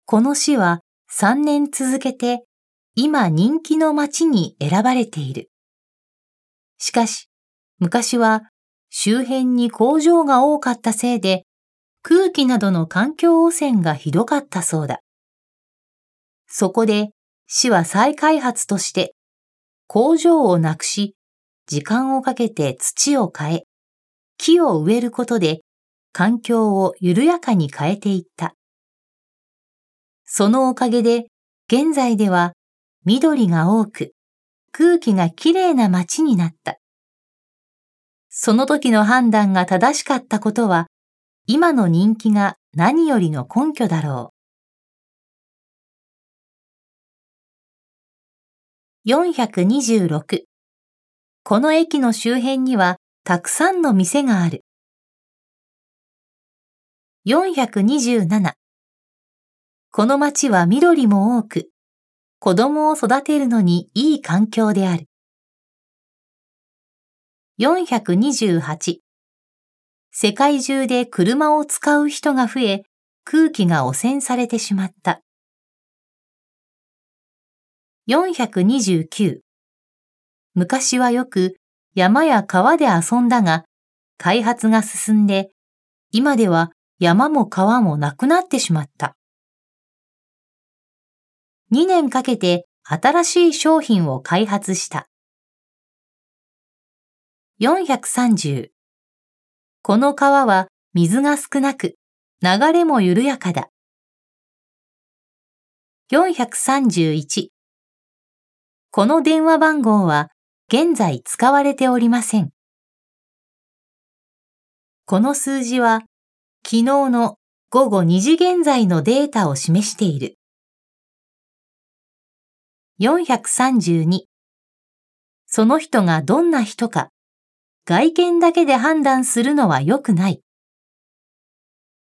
この市は3年続けて今人気の町に選ばれている。しかし、昔は周辺に工場が多かったせいで空気などの環境汚染がひどかったそうだ。そこで市は再開発として工場をなくし、時間をかけて土を変え、木を植えることで環境を緩やかに変えていった。そのおかげで現在では緑が多く空気がきれいな街になった。その時の判断が正しかったことは今の人気が何よりの根拠だろう。426。この駅の周辺にはたくさんの店がある。427。この町は緑も多く、子供を育てるのにいい環境である。428。世界中で車を使う人が増え、空気が汚染されてしまった。429。昔はよく山や川で遊んだが、開発が進んで、今では山も川もなくなってしまった。2年かけて新しい商品を開発した。430。この川は水が少なく、流れも緩やかだ。431。この電話番号は現在使われておりません。この数字は昨日の午後2時現在のデータを示している。432。その人がどんな人か、外見だけで判断するのは良くない。